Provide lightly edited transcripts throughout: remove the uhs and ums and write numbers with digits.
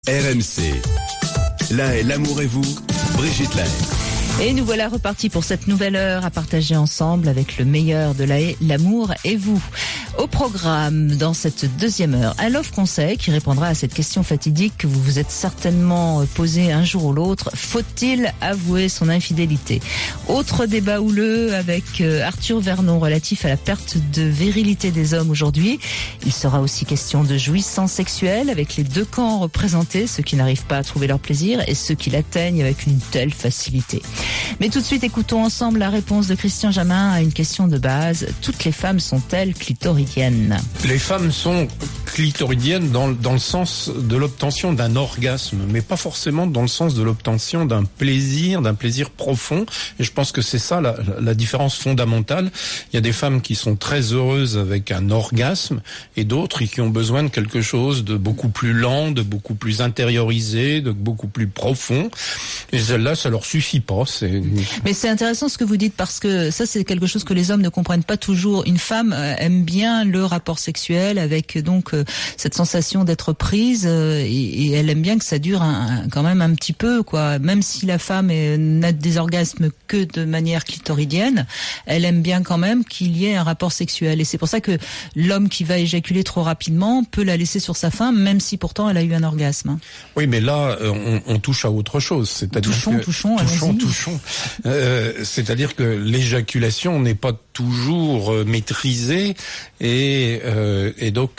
RMC. Là est l'amour et vous, Brigitte Lahaie. Et nous voilà repartis pour cette nouvelle heure à partager ensemble avec le meilleur de l'amour et vous. Au programme, dans cette deuxième heure, un love conseil qui répondra à cette question fatidique que vous vous êtes certainement posée un jour ou l'autre. Faut-il avouer son infidélité? Autre débat houleux avec Arthur Vernon relatif à la perte de virilité des hommes aujourd'hui. Il sera aussi question de jouissance sexuelle avec les deux camps représentés, ceux qui n'arrivent pas à trouver leur plaisir et ceux qui l'atteignent avec une telle facilité. Mais tout de suite, écoutons ensemble la réponse de Christian Jamin à une question de base. Toutes les femmes sont-elles clitoridiennes? Les femmes sont clitoridiennes dans le sens de l'obtention d'un orgasme, mais pas forcément dans le sens de l'obtention d'un plaisir profond. Et je pense que c'est ça la différence fondamentale. Il y a des femmes qui sont très heureuses avec un orgasme et d'autres qui ont besoin de quelque chose de beaucoup plus lent, de beaucoup plus intériorisé, de beaucoup plus profond. Et celles-là, ça leur suffit pas. Mais c'est intéressant ce que vous dites parce que ça c'est quelque chose que les hommes ne comprennent pas toujours. Une femme aime bien le rapport sexuel avec donc cette sensation d'être prise et elle aime bien que ça dure quand même un petit peu quoi. Même si la femme n'a des orgasmes que de manière clitoridienne, elle aime bien quand même qu'il y ait un rapport sexuel. Et c'est pour ça que l'homme qui va éjaculer trop rapidement peut la laisser sur sa faim même si pourtant elle a eu un orgasme. Oui, mais là on touche à autre chose. C'est-à-dire touchons. C'est-à-dire que l'éjaculation n'est pas toujours maîtrisée et donc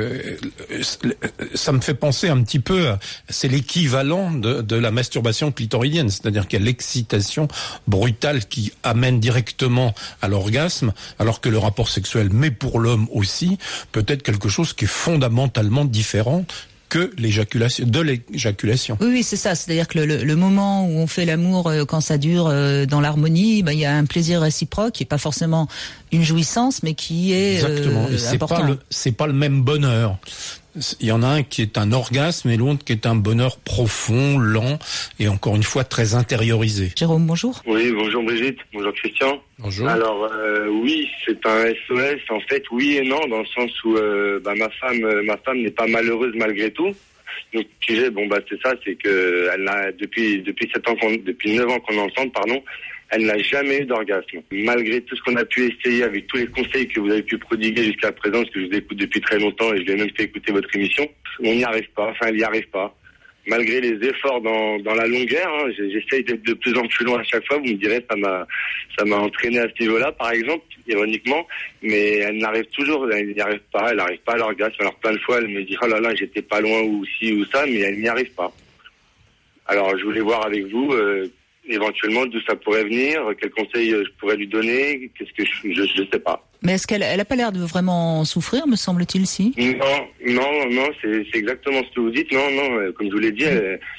ça me fait penser un petit peu c'est l'équivalent de la masturbation clitoridienne, c'est-à-dire qu'il y a l'excitation brutale qui amène directement à l'orgasme, alors que le rapport sexuel, mais pour l'homme aussi, peut être quelque chose qui est fondamentalement différent que l'éjaculation. Oui, c'est ça. C'est-à-dire que le moment où on fait l'amour, quand ça dure dans l'harmonie, il y a un plaisir réciproque qui est pas forcément une jouissance, mais qui est exactement. Et c'est pas le même bonheur. Il y en a un qui est un orgasme et l'autre qui est un bonheur profond, lent et encore une fois très intériorisé. Jérôme, bonjour. Oui, bonjour Brigitte, bonjour Christian. Bonjour. Alors oui, c'est un SOS en fait, oui et non, dans le sens où ma femme n'est pas malheureuse malgré tout. Donc c'est ça, c'est que elle a depuis 9 ans qu'on est ensemble, elle n'a jamais eu d'orgasme. Malgré tout ce qu'on a pu essayer, avec tous les conseils que vous avez pu prodiguer jusqu'à présent, parce que je vous écoute depuis très longtemps et je l'ai même fait écouter votre émission, on n'y arrive pas, elle n'y arrive pas. Malgré les efforts dans la longueur, j'essaye d'être de plus en plus loin à chaque fois, vous me direz, ça m'a entraîné à ce niveau-là, par exemple, ironiquement, mais elle n'y arrive pas, elle n'arrive pas à l'orgasme. Alors plein de fois, elle me dit, oh là là, j'étais pas loin ou ci ou ça, mais elle n'y arrive pas. Alors je voulais voir avec vous, éventuellement d'où ça pourrait venir, quels conseils je pourrais lui donner, je sais pas. Mais est-ce qu'elle a pas l'air de vraiment souffrir, me semble-t-il, si? Non, c'est exactement ce que vous dites. Non, comme je vous l'ai dit,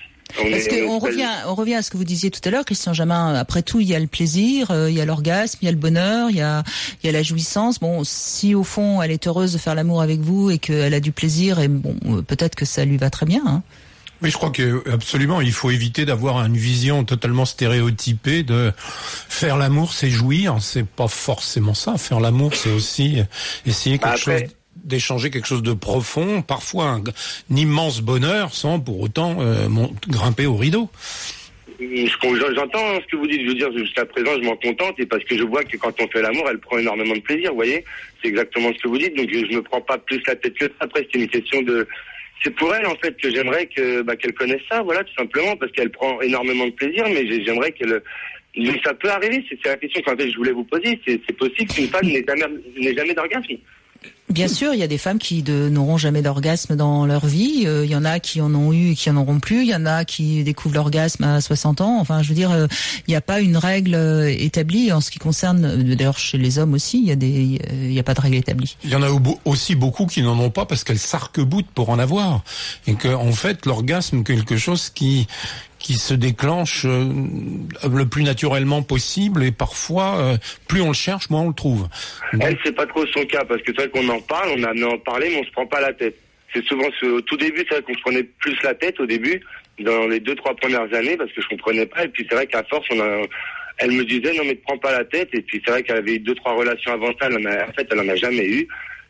on revient à ce que vous disiez tout à l'heure, Christian Jamin. Après tout, il y a le plaisir, il y a l'orgasme, il y a le bonheur, il y a la jouissance. Bon, si au fond elle est heureuse de faire l'amour avec vous et qu'elle a du plaisir, et peut-être que ça lui va très bien, hein. Oui, je crois que absolument, il faut éviter d'avoir une vision totalement stéréotypée de faire l'amour, c'est jouir. C'est pas forcément ça. Faire l'amour, c'est aussi essayer d'échanger quelque chose de profond, parfois un immense bonheur, sans pour autant grimper au rideau. J'entends ce que vous dites. Je veux dire, jusqu'à présent, je m'en contente, et parce que je vois que quand on fait l'amour, elle prend énormément de plaisir. Vous voyez, c'est exactement ce que vous dites. Donc, je me prends pas plus la tête que ça. Après, c'est une question de. C'est pour elle, en fait, que j'aimerais qu'elle connaisse ça, voilà, tout simplement, parce qu'elle prend énormément de plaisir, mais j'aimerais qu'elle... Mais ça peut arriver, c'est la question que je voulais vous poser, c'est possible qu'une femme n'ait jamais d'orgasme? Bien sûr, il y a des femmes qui n'auront jamais d'orgasme dans leur vie. Il y en a qui en ont eu et qui en auront plus. Il y en a qui découvrent l'orgasme à 60 ans. Enfin, je veux dire, il n'y a pas une règle établie en ce qui concerne. D'ailleurs, chez les hommes aussi, il y a pas de règle établie. Il y en a aussi beaucoup qui n'en ont pas parce qu'elles s'arc-boutent pour en avoir, et que en fait, l'orgasme, quelque chose qui se déclenche le plus naturellement possible, et parfois plus on le cherche, moins on le trouve. Elle, c'est pas trop son cas, parce que c'est vrai qu'on en parle, on a amené à en parler, mais on se prend pas la tête. C'est souvent au tout début, c'est vrai qu'on se prenait plus la tête au début, dans les 2-3 premières années, parce que je comprenais pas, et puis c'est vrai qu'à force, elle me disait non mais te prends pas la tête, et puis c'est vrai qu'elle avait eu 2-3 relations avant ça, elle en a jamais eu.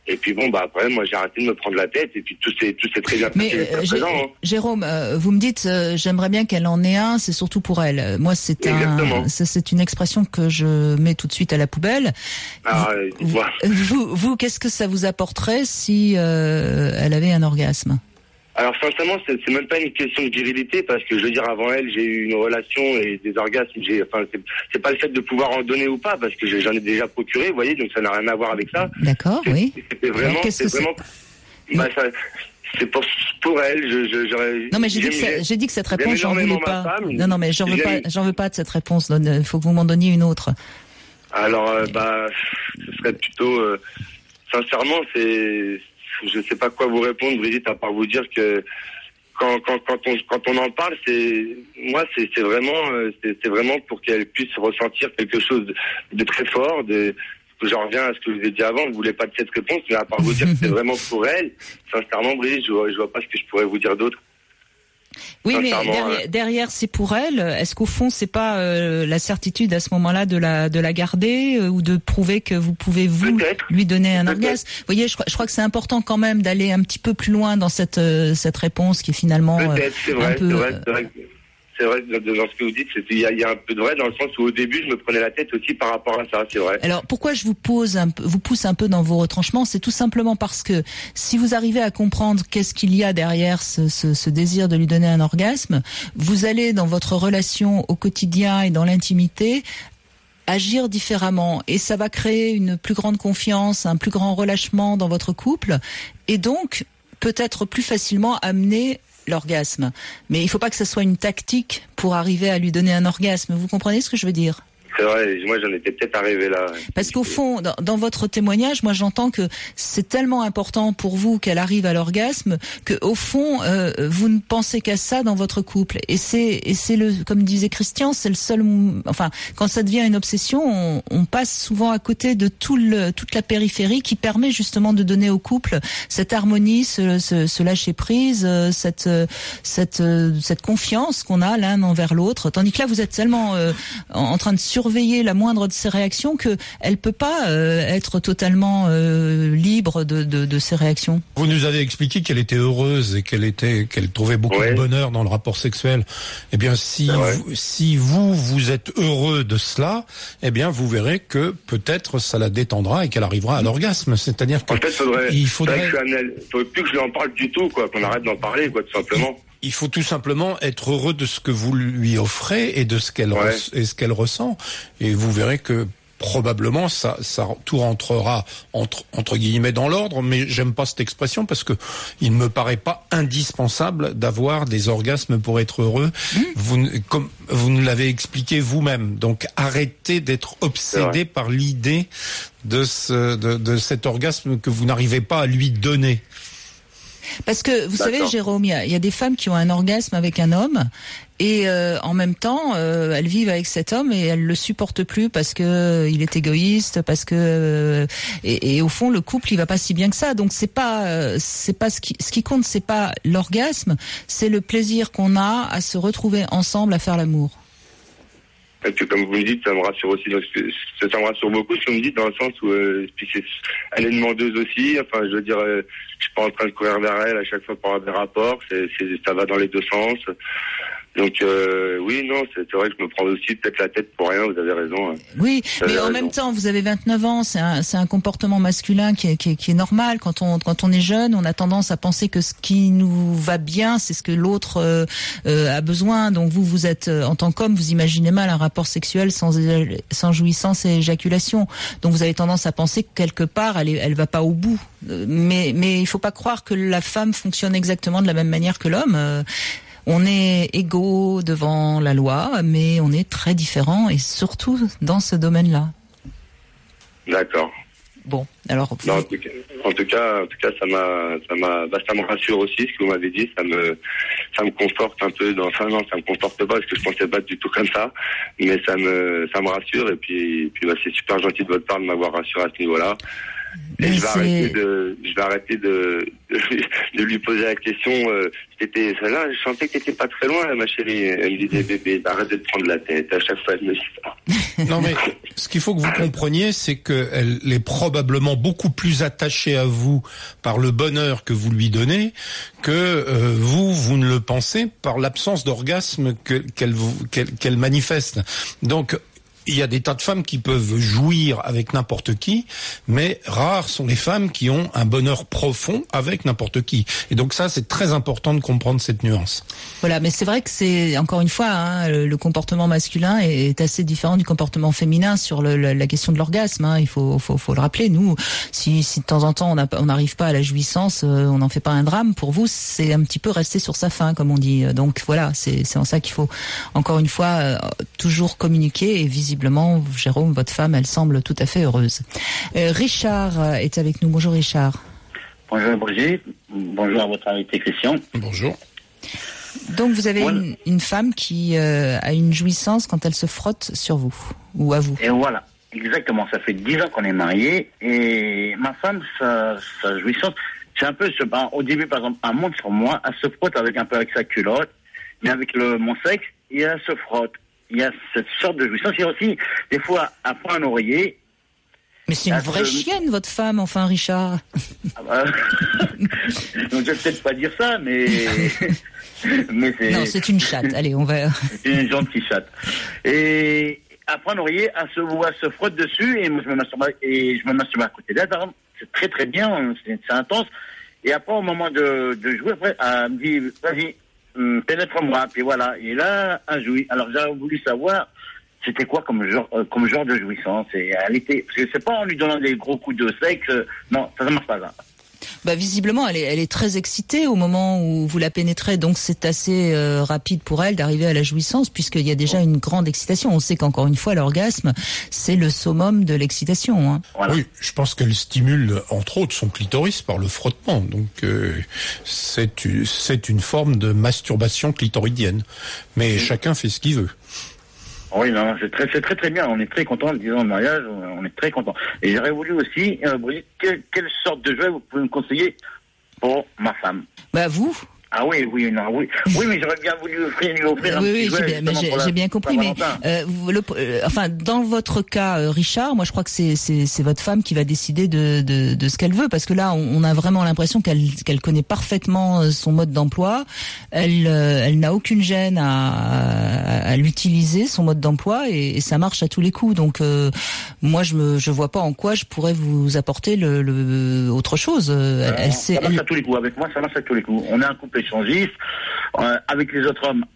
Et puis bon, bah après, moi, j'ai arrêté de me prendre la tête, et puis tout s'est très bien passé jusqu'à présent. Hein. Jérôme, vous me dites, j'aimerais bien qu'elle en ait un, c'est surtout pour elle. Moi, c'est une expression que je mets tout de suite à la poubelle. Ah, vous, qu'est-ce que ça vous apporterait si elle avait un orgasme? Alors sincèrement, c'est même pas une question de virilité, parce que je veux dire, avant elle, j'ai eu une relation et des orgasmes. C'est pas le fait de pouvoir en donner ou pas, parce que j'en ai déjà procuré, vous voyez, donc ça n'a rien à voir avec ça. D'accord, oui. C'était vraiment, c'est pour elle. Non, mais j'ai dit que cette réponse, j'en voulais pas. Non, mais j'en veux pas de cette réponse. Il faut que vous m'en donniez une autre. Alors, ce serait plutôt, sincèrement, je sais pas quoi vous répondre, Brigitte, à part vous dire que quand on en parle, c'est vraiment pour qu'elle puisse ressentir quelque chose de très fort. J'en reviens à ce que je vous ai dit avant. Vous voulez pas de cette réponse, mais à part vous dire que c'est vraiment pour elle, sincèrement, Brigitte, je vois pas ce que je pourrais vous dire d'autre. Oui, mais derrière, c'est pour elle. Est-ce qu'au fond, c'est pas la certitude à ce moment-là de la garder ou de prouver que vous pouvez lui donner un orgasme? Vous voyez, je crois que c'est important quand même d'aller un petit peu plus loin dans cette réponse qui est finalement c'est vrai dans ce que vous dites, il y a un peu de vrai dans le sens où au début je me prenais la tête aussi par rapport à ça, c'est vrai. Alors pourquoi je vous pousse un peu dans vos retranchements, c'est tout simplement parce que si vous arrivez à comprendre qu'est-ce qu'il y a derrière ce désir de lui donner un orgasme, vous allez dans votre relation au quotidien et dans l'intimité agir différemment, et ça va créer une plus grande confiance, un plus grand relâchement dans votre couple, et donc peut-être plus facilement amener l'orgasme. Mais il faut pas que ça soit une tactique pour arriver à lui donner un orgasme. Vous comprenez ce que je veux dire? C'est vrai, moi j'en étais peut-être arrivé là. Parce qu'au fond, dans votre témoignage, moi j'entends que c'est tellement important pour vous qu'elle arrive à l'orgasme que au fond, vous ne pensez qu'à ça dans votre couple. Et c'est comme disait Christian, c'est le seul. Enfin, quand ça devient une obsession, on passe souvent à côté de toute la périphérie qui permet justement de donner au couple cette harmonie, ce lâcher prise, cette confiance qu'on a l'un envers l'autre. Tandis que là, vous êtes tellement en train de surveiller la moindre de ses réactions que elle peut pas être totalement libre de ses réactions. Vous nous avez expliqué qu'elle était heureuse et qu'elle trouvait beaucoup de bonheur dans le rapport sexuel. Eh bien, si vous êtes heureux de cela, eh bien, vous verrez que peut-être ça la détendra et qu'elle arrivera à l'orgasme. C'est-à-dire que en fait, il faudrait plus que je lui en parle du tout, quoi, qu'on arrête d'en parler, quoi, tout simplement. Il faut tout simplement être heureux de ce que vous lui offrez et de ce qu'elle ressent. Et vous verrez que probablement ça tout rentrera entre guillemets dans l'ordre, mais j'aime pas cette expression parce que il ne me paraît pas indispensable d'avoir des orgasmes pour être heureux. Comme vous nous l'avez expliqué vous-même. Donc arrêtez d'être obsédé par l'idée de cet orgasme que vous n'arrivez pas à lui donner. Parce que vous savez, Jérôme, il y a des femmes qui ont un orgasme avec un homme et en même temps elles vivent avec cet homme et elles le supportent plus parce que il est égoïste, parce que et au fond le couple il va pas si bien que ça. Donc c'est pas ce qui compte, c'est pas l'orgasme, c'est le plaisir qu'on a à se retrouver ensemble à faire l'amour. Et puis comme vous me dites, ça me rassure aussi. Ça me rassure beaucoup ce que vous me dites dans le sens où elle est demandeuse aussi. Enfin, je veux dire, je suis pas en train de courir vers elle à chaque fois pour avoir des rapports. Ça va dans les deux sens. Donc oui, non, c'est vrai que je me prends aussi peut-être la tête pour rien, vous avez raison. Oui, mais en même temps, vous avez 29 ans, c'est un comportement masculin qui est normal. Quand on est jeune, on a tendance à penser que ce qui nous va bien, c'est ce que l'autre a besoin. Donc vous êtes, en tant qu'homme, vous imaginez mal un rapport sexuel sans jouissance et éjaculation. Donc vous avez tendance à penser que quelque part, elle va pas au bout. Mais il faut pas croire que la femme fonctionne exactement de la même manière que l'homme. On est égaux devant la loi, mais on est très différents et surtout dans ce domaine-là. D'accord. Bon, alors. Non, en tout cas, ça me rassure aussi ce que vous m'avez dit. Ça me conforte un peu. Enfin non, ça me conforte pas parce que je pensais pas du tout comme ça, mais ça me rassure et puis c'est super gentil de votre part de m'avoir rassuré à ce niveau-là. Et je vais arrêter de lui poser la question. Celle-là, je sentais que t'étais pas très loin, ma chérie. Elle me disait, bébé, arrête de te prendre la tête. À chaque fois, elle me dit ça. Non, mais ce qu'il faut que vous compreniez, c'est qu'elle est probablement beaucoup plus attachée à vous par le bonheur que vous lui donnez que vous ne le pensez par l'absence d'orgasme qu'elle manifeste. Donc, il y a des tas de femmes qui peuvent jouir avec n'importe qui, mais rares sont les femmes qui ont un bonheur profond avec n'importe qui. Et donc ça, c'est très important de comprendre cette nuance. Voilà, mais c'est vrai que c'est, encore une fois, le comportement masculin est assez différent du comportement féminin sur la question de l'orgasme. Il faut le rappeler. Nous, si de temps en temps on n'arrive pas à la jouissance, on n'en fait pas un drame. Pour vous, c'est un petit peu rester sur sa faim, comme on dit. Donc voilà, c'est en ça qu'il faut, encore une fois, toujours communiquer et visiblement, Jérôme, votre femme, elle semble tout à fait heureuse. Richard est avec nous. Bonjour Richard. Bonjour Brigitte. Bonjour à votre invité Christian. Bonjour. Donc vous avez une femme qui a une jouissance quand elle se frotte sur vous ou à vous. Et voilà, exactement. Ça fait 10 ans qu'on est mariés et ma femme, sa jouissance, c'est un peu, au début par exemple, elle monte sur moi, elle se frotte un peu avec sa culotte, mais avec mon sexe, et elle se frotte. Il y a cette sorte de jouissance. Il y a aussi, des fois, elle prend un oreiller. Mais c'est une vraie chienne, votre femme, enfin, Richard. Donc, je vais peut-être pas dire ça, mais c'est... Non, c'est une chatte. Allez, on va... C'est une gentille chatte. Et elle prend un oreiller, elle se frotte dessus, et moi, je me masturbe à côté d'elle. C'est très, très bien, c'est intense. Et après, au moment de jouer, après, elle me dit, vas-y, pénètre-moi, puis voilà. Et là, elle jouit. Alors, j'aurais voulu savoir, c'était quoi comme genre de jouissance. Et elle était, parce que c'est pas en lui donnant des gros coups de sexe, non, ça marche pas là. Bah visiblement, elle est très excitée au moment où vous la pénétrez, donc c'est assez rapide pour elle d'arriver à la jouissance puisqu'il y a déjà une grande excitation. On sait qu'encore une fois, l'orgasme, c'est le summum de l'excitation. Hein. Voilà. Oui, je pense qu'elle stimule entre autres son clitoris par le frottement, donc c'est une forme de masturbation clitoridienne. Mais chacun fait ce qu'il veut. Oui, non, c'est très bien. On est très content de 10 ans de mariage. On est très content. Et j'aurais voulu aussi, Brigitte, quelle sorte de jouet vous pouvez me conseiller pour ma femme? Bah vous. Ah oui, mais j'aurais bien voulu lui offrir un petit jouet. Oui, j'ai bien compris, mais enfin, dans votre cas, Richard, moi je crois que c'est votre femme qui va décider de ce qu'elle veut, parce que là, on a vraiment l'impression qu'elle connaît parfaitement son mode d'emploi. Elle n'a aucune gêne à l'utiliser, son mode d'emploi, et ça marche à tous les coups. Donc moi, je vois pas en quoi je pourrais vous apporter autre chose. Ça marche à tous les coups. Avec moi, ça marche à tous les coups. On est un couple échangiste. Avec les autres hommes,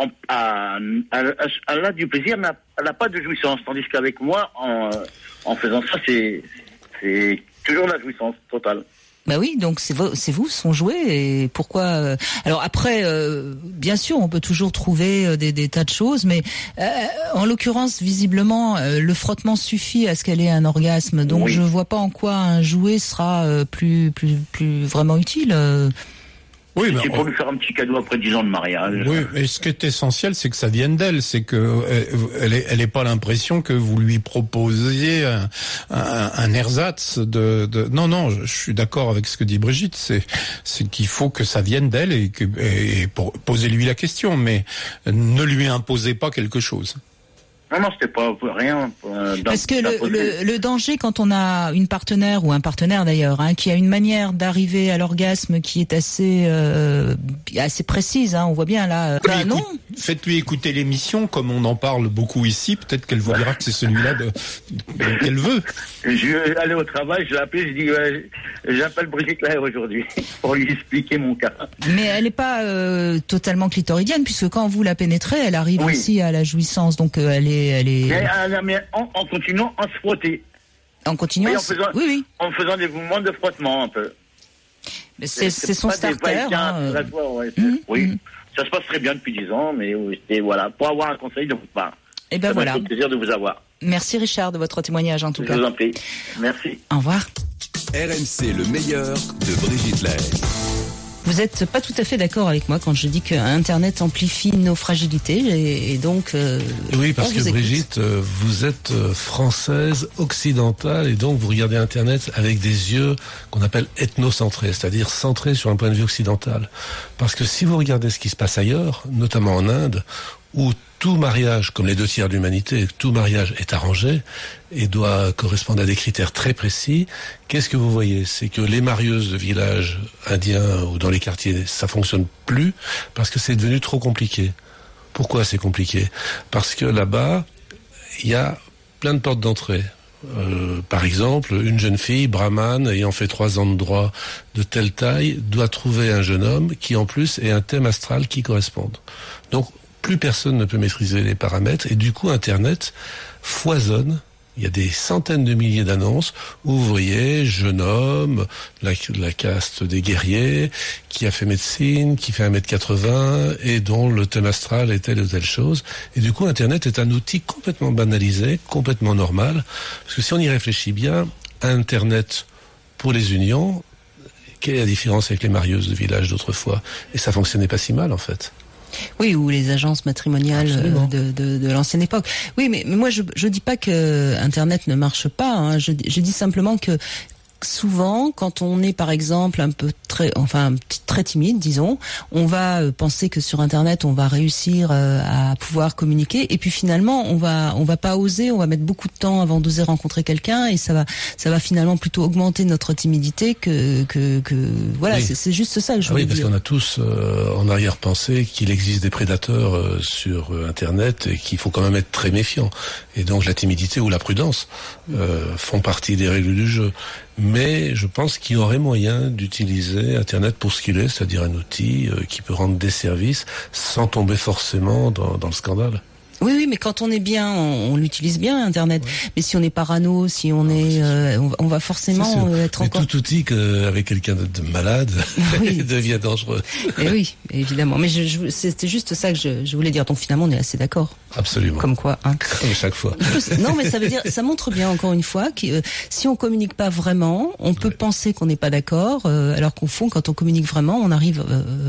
elle a du plaisir, mais elle n'a pas de jouissance. Tandis qu'avec moi, en faisant ça, c'est toujours la jouissance totale. Bah oui, donc c'est vous son jouet, et pourquoi alors après bien sûr on peut toujours trouver des tas de choses, mais en l'occurrence visiblement le frottement suffit à ce qu'elle ait un orgasme, donc je vois pas en quoi un jouet sera plus vraiment utile. Oui, c'est pour lui faire un petit cadeau après 10 ans de mariage. Oui, mais ce qui est essentiel, c'est que ça vienne d'elle, c'est que elle ait pas l'impression que vous lui proposiez un ersatz Non, je suis d'accord avec ce que dit Brigitte, c'est qu'il faut que ça vienne d'elle et posez-lui la question, mais ne lui imposez pas quelque chose. Non, c'était pas rien. Parce que le danger quand on a une partenaire ou un partenaire d'ailleurs, qui a une manière d'arriver à l'orgasme qui est assez précise, on voit bien là. Non. Faites-lui écouter l'émission, comme on en parle beaucoup ici. Peut-être qu'elle vous dira que c'est celui-là qu'elle veut. Je vais aller au travail, je l'ai appelé, je dis j'appelle Brigitte Laher aujourd'hui pour lui expliquer mon cas. Mais elle n'est pas totalement clitoridienne puisque quand vous la pénétrez, elle arrive aussi à la jouissance, donc elle est. Mais en continuant à se frotter. En continuant. En faisant des mouvements de frottement un peu. Mais c'est son starter. Oui, ça se passe très bien depuis 10 ans, mais c'était voilà pour avoir un conseil de votre part. Et ben voilà. Ça m'a fait plaisir de vous avoir. Merci Richard de votre témoignage en tout cas. Je vous en prie. Merci. Au revoir. RMC, le meilleur de Brigitte Laher. Vous êtes pas tout à fait d'accord avec moi quand je dis que Internet amplifie nos fragilités et donc... oui, parce que Brigitte, vous êtes française, occidentale, et donc vous regardez Internet avec des yeux qu'on appelle ethnocentrés, c'est-à-dire centrés sur un point de vue occidental. Parce que si vous regardez ce qui se passe ailleurs, notamment en Inde, où tout mariage, comme les 2/3 de l'humanité, tout mariage est arrangé et doit correspondre à des critères très précis, qu'est-ce que vous voyez? C'est que les marieuses de villages indiens ou dans les quartiers, ça fonctionne plus parce que c'est devenu trop compliqué. Pourquoi c'est compliqué? Parce que là-bas, il y a plein de portes d'entrée. Par exemple, une jeune fille, brahmane, ayant fait 3 ans de droit de telle taille, doit trouver un jeune homme qui en plus ait un thème astral qui corresponde. Donc, plus personne ne peut maîtriser les paramètres et du coup Internet foisonne. Il y a des centaines de milliers d'annonces où vous voyez jeune homme, la caste des guerriers, qui a fait médecine, qui fait 1m80 et dont le thème astral est telle ou telle chose. Et du coup Internet est un outil complètement banalisé, complètement normal. Parce que si on y réfléchit bien, Internet pour les unions, quelle est la différence avec les marieuses de village d'autrefois? Et ça fonctionnait pas si mal en fait. Oui, ou les agences matrimoniales de l'ancienne époque. Oui, mais moi je dis pas que Internet ne marche pas. Hein. Je dis simplement que souvent, quand on est par exemple un peu très timide, disons, on va penser que sur Internet on va réussir à pouvoir communiquer, et puis finalement on va pas oser, on va mettre beaucoup de temps avant d'oser rencontrer quelqu'un, et ça va finalement plutôt augmenter notre timidité que voilà. Oui. C'est juste ça que je voulais dire. Oui, parce qu'on a tous en arrière-pensée qu'il existe des prédateurs sur Internet et qu'il faut quand même être très méfiant. Et donc la timidité ou la prudence font partie des règles du jeu. Mais je pense qu'il y aurait moyen d'utiliser Internet pour ce qu'il est, c'est-à-dire un outil qui peut rendre des services sans tomber forcément dans le scandale. Oui, mais quand on est bien, on l'utilise bien, Internet. Ouais. Mais si on est parano, si on on va forcément être encore... Tout outil avec quelqu'un de malade devient dangereux. Et oui, évidemment. Mais c'était juste ça que je voulais dire. Donc finalement, on est assez d'accord. Absolument. Comme quoi, hein. Comme chaque fois. Non, mais ça veut dire, ça montre bien encore une fois que si on communique pas vraiment, on peut penser qu'on n'est pas d'accord, alors qu'au fond, quand on communique vraiment, on arrive...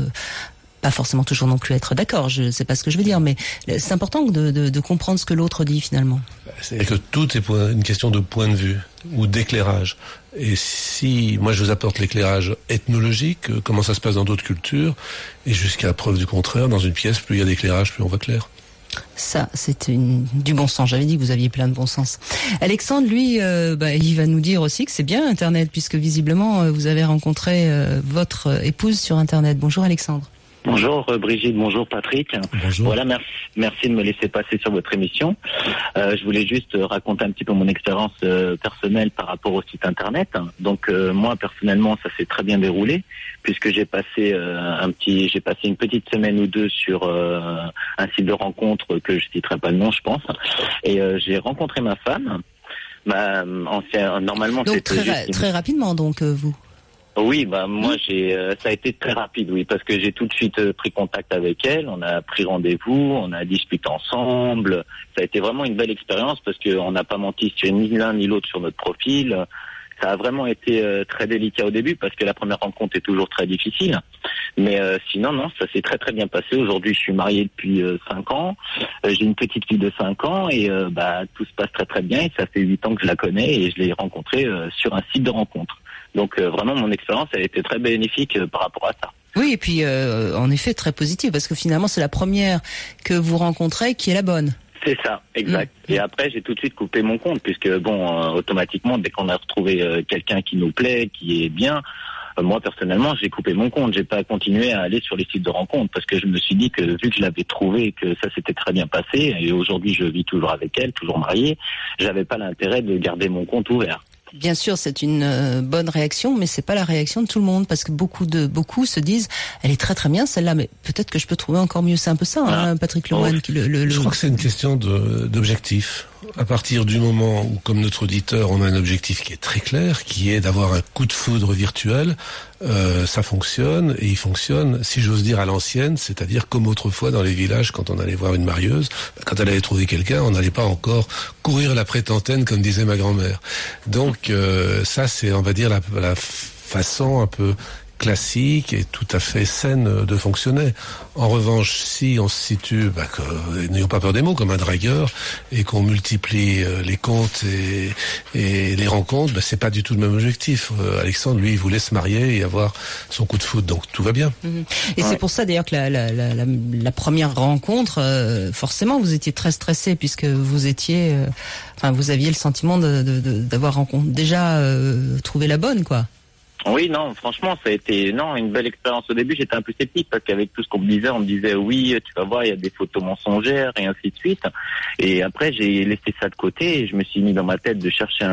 pas forcément toujours non plus être d'accord, je sais pas ce que je veux dire, mais c'est important de comprendre ce que l'autre dit finalement. C'est-à-dire que tout est une question de point de vue ou d'éclairage. Et si moi je vous apporte l'éclairage ethnologique, comment ça se passe dans d'autres cultures, et jusqu'à preuve du contraire, dans une pièce, plus il y a d'éclairage, plus on voit clair. Ça, c'est du bon sens. J'avais dit que vous aviez plein de bon sens. Alexandre, lui, il va nous dire aussi que c'est bien Internet, puisque visiblement vous avez rencontré votre épouse sur Internet. Bonjour Alexandre. Bonjour Brigitte, bonjour Patrick. Bonjour. Voilà, merci de me laisser passer sur votre émission. Je voulais juste raconter un petit peu mon expérience personnelle par rapport au site internet. Donc moi personnellement, ça s'est très bien déroulé puisque j'ai passé une petite semaine ou deux sur un site de rencontre que je citerai pas le nom, je pense. Et j'ai rencontré ma femme. Normalement, donc c'était très rapidement, donc vous. Oui, moi ça a été très rapide, oui, parce que j'ai tout de suite pris contact avec elle, on a pris rendez-vous, on a discuté ensemble. Ça a été vraiment une belle expérience parce qu'on n'a pas menti sur ni l'un ni l'autre sur notre profil. Ça a vraiment été très délicat au début parce que la première rencontre est toujours très difficile. Mais sinon, non, ça s'est très très bien passé. Aujourd'hui, je suis marié depuis 5 ans. J'ai une petite fille de 5 ans et tout se passe très très bien. Et ça fait 8 ans que je la connais et je l'ai rencontrée sur un site de rencontre. Donc vraiment, mon expérience a été très bénéfique par rapport à ça. Oui, et puis en effet très positive parce que finalement, c'est la première que vous rencontrez qui est la bonne. C'est ça, exact. Et après, j'ai tout de suite coupé mon compte puisque automatiquement, dès qu'on a retrouvé quelqu'un qui nous plaît, qui est bien, moi personnellement, j'ai coupé mon compte. J'ai pas continué à aller sur les sites de rencontres parce que je me suis dit que vu que je l'avais trouvé et que ça s'était très bien passé, et aujourd'hui je vis toujours avec elle, toujours marié, j'avais pas l'intérêt de garder mon compte ouvert. Bien sûr, c'est une bonne réaction, mais c'est pas la réaction de tout le monde, parce que beaucoup se disent, elle est très très bien celle-là, mais peut-être que je peux trouver encore mieux. C'est un peu ça, hein, Patrick Lemoine. Je crois que c'est une question d'objectif. À partir du moment où, comme notre auditeur, on a un objectif qui est très clair, qui est d'avoir un coup de foudre virtuel, ça fonctionne, et il fonctionne, si j'ose dire, à l'ancienne, c'est-à-dire comme autrefois dans les villages, quand on allait voir une marieuse, quand elle allait trouver quelqu'un, on n'allait pas encore courir la prête-antenne, comme disait ma grand-mère. Donc ça, c'est, on va dire, la façon un peu classique et tout à fait saine de fonctionner. En revanche, si on se situe, n'ayons pas peur des mots, comme un dragueur, et qu'on multiplie les comptes et les rencontres, c'est pas du tout le même objectif. Alexandre, lui, il voulait se marier et avoir son coup de foudre, donc tout va bien. Et c'est pour ça d'ailleurs que la première rencontre, forcément, vous étiez très stressé puisque vous étiez, vous aviez le sentiment d'avoir déjà trouvé la bonne, quoi. Oui, non, franchement, ça a été une belle expérience. Au début, j'étais un peu sceptique parce qu'avec tout ce qu'on me disait, on me disait oui, tu vas voir, il y a des photos mensongères et ainsi de suite. Et après, j'ai laissé ça de côté et je me suis mis dans ma tête de chercher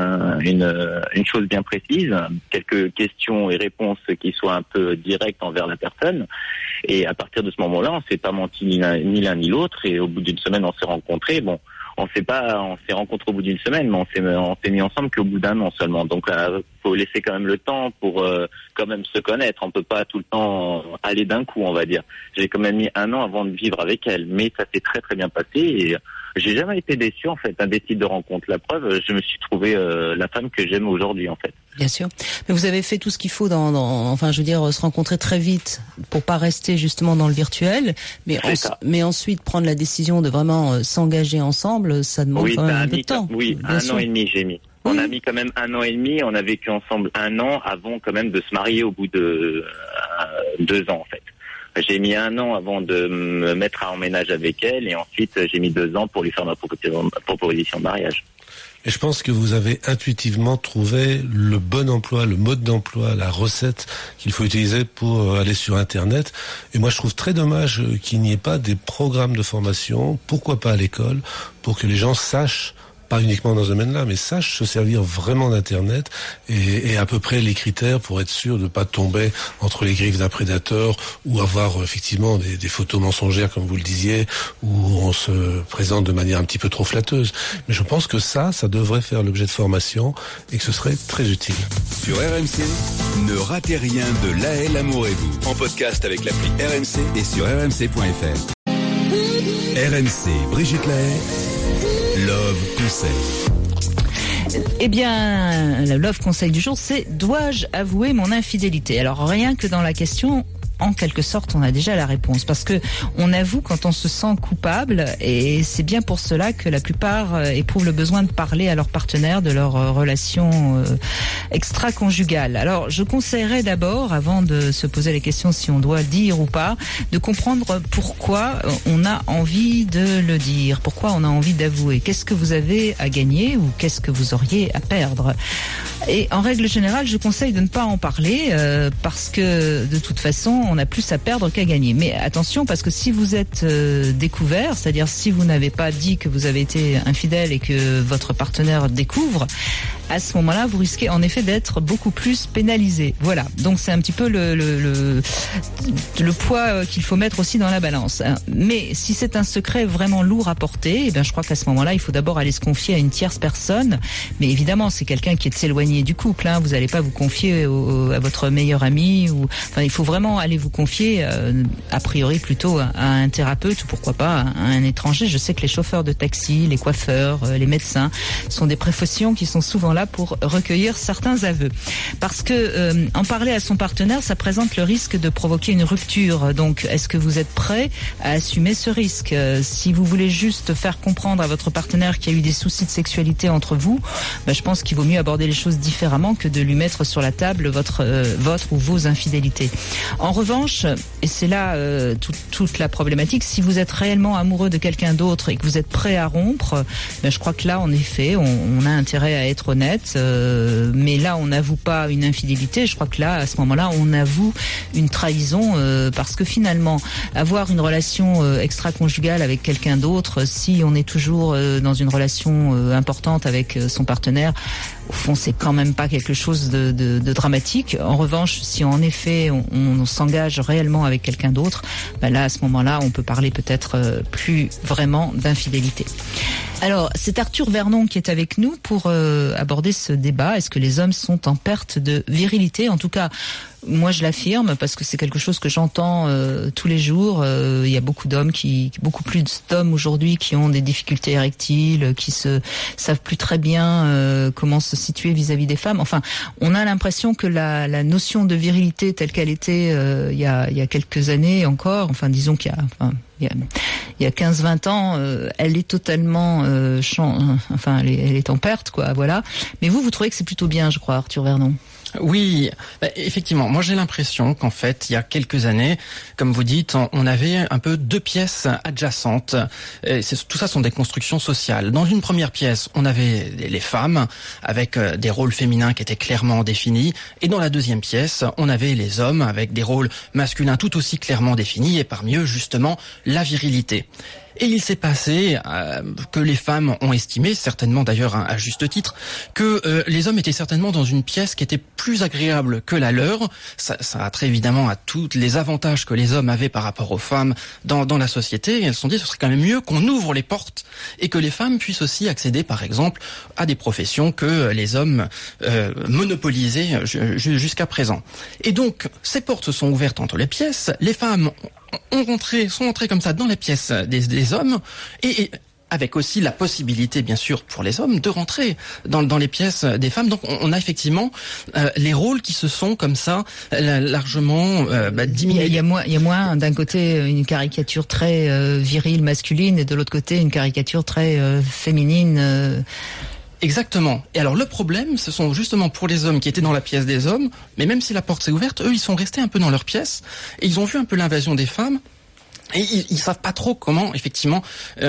une chose bien précise, quelques questions et réponses qui soient un peu directes envers la personne. Et à partir de ce moment-là, on s'est pas menti ni l'un ni l'autre. Et au bout d'une semaine, on s'est rencontrés. Bon. On s'est rencontrés au bout d'une semaine, mais on s'est mis ensemble qu'au bout d'un an seulement. Donc là, faut laisser quand même le temps pour quand même se connaître. On peut pas tout le temps aller d'un coup, on va dire. J'ai quand même mis 1 an avant de vivre avec elle, mais ça s'est très très bien passé et j'ai jamais été déçu en fait d'un type de rencontre. La preuve, je me suis trouvé la femme que j'aime aujourd'hui en fait. Bien sûr. Mais vous avez fait tout ce qu'il faut se rencontrer très vite pour pas rester justement dans le virtuel, mais ensuite prendre la décision de vraiment s'engager ensemble, ça demande quand même un peu de temps. Oui, un an et demi j'ai mis. On a mis quand même 1 an et demi, on a vécu ensemble 1 an avant quand même de se marier au bout de 2 ans en fait. J'ai mis 1 an avant de me mettre à emménager avec elle et ensuite j'ai mis 2 ans pour lui faire ma proposition de mariage. Et je pense que vous avez intuitivement trouvé le bon emploi, le mode d'emploi, la recette qu'il faut utiliser pour aller sur Internet. Et moi, je trouve très dommage qu'il n'y ait pas des programmes de formation, pourquoi pas à l'école, pour que les gens sachent, pas uniquement dans ce domaine-là, mais sachent se servir vraiment d'Internet et à peu près les critères pour être sûr de ne pas tomber entre les griffes d'un prédateur ou avoir effectivement des photos mensongères, comme vous le disiez, où on se présente de manière un petit peu trop flatteuse. Mais je pense que ça devrait faire l'objet de formation et que ce serait très utile. Sur RMC, ne ratez rien de Laël Amourez-vous. En podcast avec l'appli RMC et sur rmc.fr. RMC, Brigitte Lahaie. Love Conseil. Eh bien, le Love Conseil du jour, c'est « Dois-je avouer mon infidélité ?» Alors, rien que dans la question, en quelque sorte, on a déjà la réponse. Parce que on avoue quand on se sent coupable, et c'est bien pour cela que la plupart éprouvent le besoin de parler à leur partenaire de leur relation extra-conjugale. Alors, je conseillerais d'abord, avant de se poser les questions si on doit dire ou pas, de comprendre pourquoi on a envie de le dire, pourquoi on a envie d'avouer. Qu'est-ce que vous avez à gagner ou qu'est-ce que vous auriez à perdre? Et en règle générale, je conseille de ne pas en parler parce que de toute façon, on a plus à perdre qu'à gagner. Mais attention, parce que si vous êtes découvert, c'est-à-dire si vous n'avez pas dit que vous avez été infidèle et que votre partenaire découvre, à ce moment-là, vous risquez en effet d'être beaucoup plus pénalisé. Voilà. Donc c'est un petit peu le poids qu'il faut mettre aussi dans la balance. Mais si c'est un secret vraiment lourd à porter, eh bien je crois qu'à ce moment-là, il faut d'abord aller se confier à une tierce personne. Mais évidemment, c'est quelqu'un qui est éloigné du couple. Vous n'allez pas vous confier à votre meilleur ami. Il faut vraiment aller vous confier, a priori plutôt à un thérapeute ou pourquoi pas à un étranger. Je sais que les chauffeurs de taxi, les coiffeurs, les médecins sont des professions qui sont souvent là pour recueillir certains aveux. Parce que en parler à son partenaire, ça présente le risque de provoquer une rupture. Donc, est-ce que vous êtes prêt à assumer ce risque? Si vous voulez juste faire comprendre à votre partenaire qu'il y a eu des soucis de sexualité entre vous, je pense qu'il vaut mieux aborder les choses différemment que de lui mettre sur la table votre ou vos infidélités. En revanche, et c'est là toute la problématique, si vous êtes réellement amoureux de quelqu'un d'autre et que vous êtes prêt à rompre, je crois que là, en effet, on a intérêt à être honnête. Mais là, on n'avoue pas une infidélité. Je crois que là, à ce moment-là, on avoue une trahison parce que finalement, avoir une relation extra-conjugale avec quelqu'un d'autre, si on est toujours dans une relation importante avec son partenaire, au fond, c'est quand même pas quelque chose de dramatique. En revanche, si en effet on s'engage réellement avec quelqu'un d'autre, là, à ce moment-là, on peut parler peut-être plus vraiment d'infidélité. Alors, c'est Arthur Vernon qui est avec nous pour aborder aborder ce débat. Est-ce que les hommes sont en perte de virilité? En tout cas, moi je l'affirme parce que c'est quelque chose que j'entends tous les jours. Il y a beaucoup plus d'hommes aujourd'hui qui ont des difficultés érectiles, qui savent plus très bien comment se situer vis-à-vis des femmes. Enfin, on a l'impression que la notion de virilité telle qu'elle était il y a quelques années encore, enfin disons qu'il y a 15-20 ans, elle est totalement elle est en perte, quoi, voilà. Mais vous trouvez que c'est plutôt bien, je crois, Arthur Vernon? Oui, effectivement. Moi, j'ai l'impression qu'en fait, il y a quelques années, comme vous dites, on avait un peu deux pièces adjacentes. Tout ça sont des constructions sociales. Dans une première pièce, on avait les femmes avec des rôles féminins qui étaient clairement définis. Et dans la deuxième pièce, on avait les hommes avec des rôles masculins tout aussi clairement définis. Et parmi eux, justement, la virilité. Et il s'est passé que les femmes ont estimé, certainement d'ailleurs à juste titre, que les hommes étaient certainement dans une pièce qui était plus agréable que la leur. Ça a trait évidemment à tous les avantages que les hommes avaient par rapport aux femmes dans la société. Et elles se sont dit, ce serait quand même mieux qu'on ouvre les portes et que les femmes puissent aussi accéder, par exemple, à des professions que les hommes monopolisaient jusqu'à présent. Et donc, ces portes se sont ouvertes entre les pièces. Les femmes sont entrées comme ça dans les pièces des hommes et avec aussi la possibilité, bien sûr, pour les hommes de rentrer dans les pièces des femmes. Donc, on a effectivement les rôles qui se sont comme ça largement diminués. Il y a moins d'un côté une caricature très virile, masculine, et de l'autre côté une caricature très féminine. Exactement. Et alors le problème, ce sont justement pour les hommes qui étaient dans la pièce des hommes, mais même si la porte s'est ouverte, eux, ils sont restés un peu dans leur pièce, et ils ont vu un peu l'invasion des femmes, et ils savent pas trop comment, effectivement,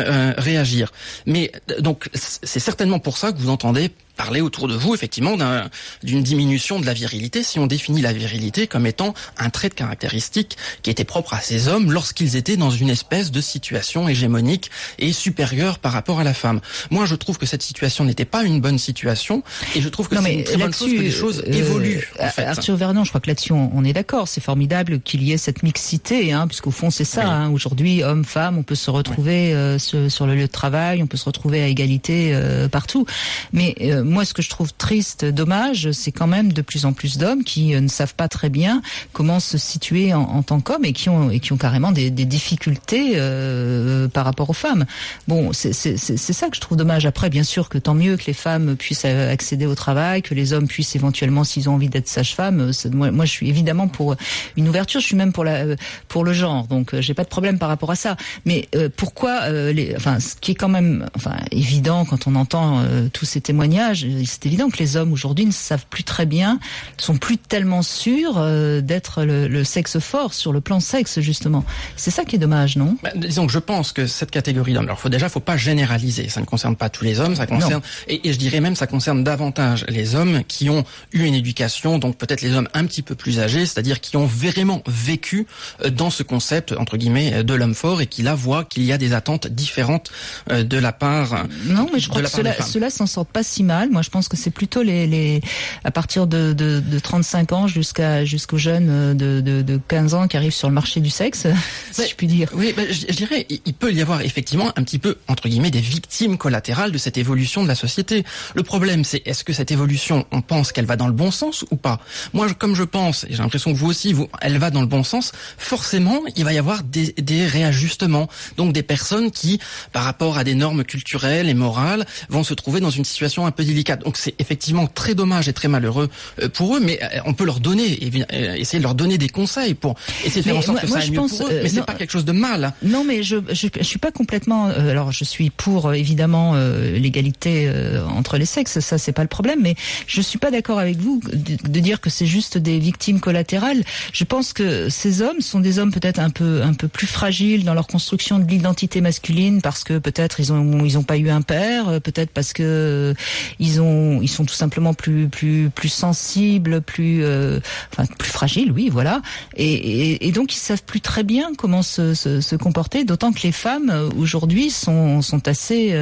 réagir. Mais donc, c'est certainement pour ça que vous entendez parler autour de vous, effectivement, d'une diminution de la virilité, si on définit la virilité comme étant un trait de caractéristique qui était propre à ces hommes lorsqu'ils étaient dans une espèce de situation hégémonique et supérieure par rapport à la femme. Moi, je trouve que cette situation n'était pas une bonne situation, et je trouve que c'est une très bonne chose que les choses évoluent, en fait. Arthur Vernon, je crois que là-dessus, on est d'accord. C'est formidable qu'il y ait cette mixité, puisqu'au fond, c'est ça. Oui. Aujourd'hui, hommes, femmes, on peut se retrouver sur le lieu de travail, on peut se retrouver à égalité partout. Mais moi, ce que je trouve triste, dommage, c'est quand même de plus en plus d'hommes qui ne savent pas très bien comment se situer en tant qu'hommes et qui ont carrément des difficultés par rapport aux femmes. Bon, c'est ça que je trouve dommage. Après, bien sûr que tant mieux que les femmes puissent accéder au travail, que les hommes puissent éventuellement, s'ils ont envie d'être sage-femme. Moi, je suis évidemment pour une ouverture. Je suis même pour le genre. Donc, j'ai pas de problème par rapport à ça. Mais pourquoi ce qui est quand même évident quand on entend tous ces témoignages, c'est évident que les hommes aujourd'hui ne savent plus très bien, sont plus tellement sûrs d'être le sexe fort sur le plan sexe, justement. C'est ça qui est dommage, non? Disons que je pense que cette catégorie d'hommes, alors faut pas généraliser, ça ne concerne pas tous les hommes, ça concerne, et je dirais même ça concerne davantage les hommes qui ont eu une éducation, donc peut-être les hommes un petit peu plus âgés, c'est-à-dire qui ont vraiment vécu dans ce concept, entre guillemets, de l'homme fort, et qui là voient qu'il y a des attentes différentes de la part Non, mais je crois que ceux-là s'en sortent pas si mal. Moi, je pense que c'est plutôt à partir de 35 ans jusqu'aux jeunes de 15 ans qui arrivent sur le marché du sexe, si je puis dire. Oui, je dirais, il peut y avoir effectivement un petit peu, entre guillemets, des victimes collatérales de cette évolution de la société. Le problème, c'est est-ce que cette évolution, on pense qu'elle va dans le bon sens ou pas? Moi, comme je pense, et j'ai l'impression que vous aussi, elle va dans le bon sens, forcément, il va y avoir des réajustements. Donc des personnes qui, par rapport à des normes culturelles et morales, vont se trouver dans une situation un peu délicate. Donc c'est effectivement très dommage et très malheureux pour eux, mais on peut leur donner, essayer de leur donner des conseils pour essayer de faire en sorte que ça aille mieux pour eux. Mais c'est pas quelque chose de mal. Non, mais je suis pas complètement. Alors je suis pour évidemment l'égalité entre les sexes, ça c'est pas le problème, mais je suis pas d'accord avec vous de dire que c'est juste des victimes collatérales. Je pense que ces hommes sont des hommes peut-être un peu plus fragiles dans leur construction de l'identité masculine parce que peut-être ils ont pas eu un père, peut-être parce que ils sont tout simplement plus sensibles, plus fragiles, oui, voilà. Et donc ils savent plus très bien comment se comporter, d'autant que les femmes aujourd'hui sont assez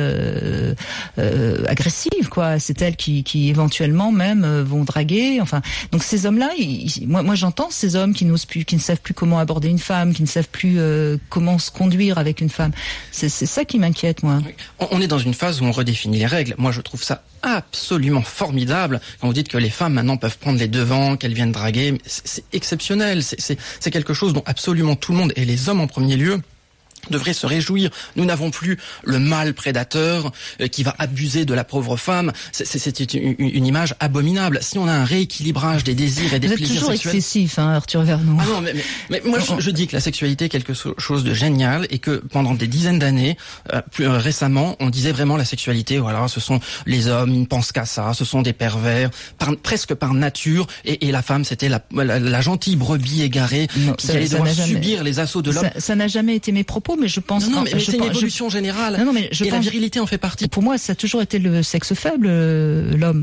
agressives, quoi. C'est elles qui éventuellement même vont draguer. Enfin, donc ces hommes-là, moi j'entends ces hommes qui n'osent plus, qui ne savent plus comment aborder une femme, qui ne savent plus comment se conduire avec une femme. C'est ça qui m'inquiète, moi. On est dans une phase où on redéfinit les règles. Moi, je trouve ça absolument formidable. Quand vous dites que les femmes maintenant peuvent prendre les devants, qu'elles viennent draguer, c'est exceptionnel. C'est quelque chose dont absolument tout le monde, et les hommes en premier lieu, devrait se réjouir. Nous n'avons plus le mâle prédateur qui va abuser de la pauvre femme. C'est une image abominable. Si on a un rééquilibrage des désirs et des plaisirs sexuels... Vous êtes toujours excessif, Arthur Vernon. Ah non, mais moi je dis que la sexualité est quelque chose de génial, et que pendant des dizaines d'années, plus récemment, on disait vraiment la sexualité, voilà, ce sont les hommes, ils ne pensent qu'à ça, ce sont des pervers, presque par nature, et la femme c'était la gentille brebis égarée qui allait devoir subir les assauts de l'homme. Ça n'a jamais été mes propos. Mais je pense mais c'est une évolution générale. La virilité en fait partie. Pour moi, ça a toujours été le sexe faible, l'homme.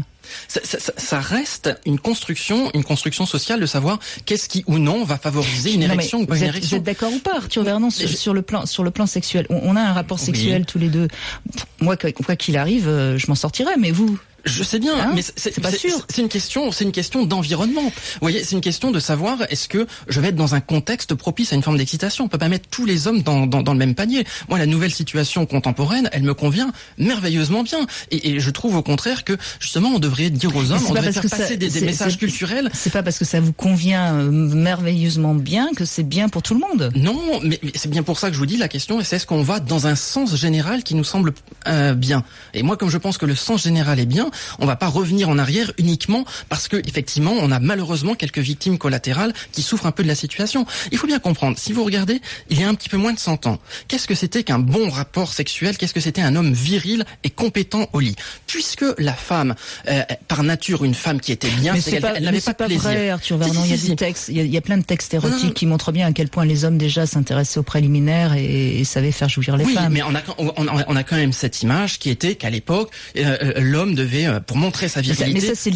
Ça reste une construction sociale de savoir qu'est-ce qui ou non va favoriser une érection ou pas une érection. Vous êtes d'accord ou pas, Arthur Vernon, sur le plan sexuel? On a un rapport sexuel tous les deux. Moi, quoi qu'il arrive, je m'en sortirai, mais vous? Je sais bien, mais c'est pas sûr. C'est une question d'environnement. Vous voyez, c'est une question de savoir est-ce que je vais être dans un contexte propice à une forme d'excitation. On peut pas mettre tous les hommes dans le même panier. Moi, la nouvelle situation contemporaine, elle me convient merveilleusement bien. Et je trouve au contraire que justement, on devrait dire aux hommes, on devrait faire passer des messages culturels. C'est pas parce que ça vous convient merveilleusement bien que c'est bien pour tout le monde. Non, mais c'est bien pour ça que je vous dis la question, c'est est-ce qu'on va dans un sens général qui nous semble bien. Et moi, comme je pense que le sens général est bien, on va pas revenir en arrière uniquement parce que effectivement on a malheureusement quelques victimes collatérales qui souffrent un peu de la situation. Il faut bien comprendre, si vous regardez, il y a un petit peu moins de 100 ans, qu'est-ce que c'était qu'un bon rapport sexuel? Qu'est-ce que c'était un homme viril et compétent au lit? Puisque la femme, par nature, une femme qui était bien, elle n'avait pas de plaisir. C'est pas vrai, Arthur Vernon. Il y a des textes, il y a plein de textes érotiques qui montrent bien à quel point les hommes déjà s'intéressaient aux préliminaires et savaient faire jouir les femmes. Oui, mais on a quand même cette image qui était qu'à l'époque, l'homme devait pour montrer sa virilité. Mais ça, c'est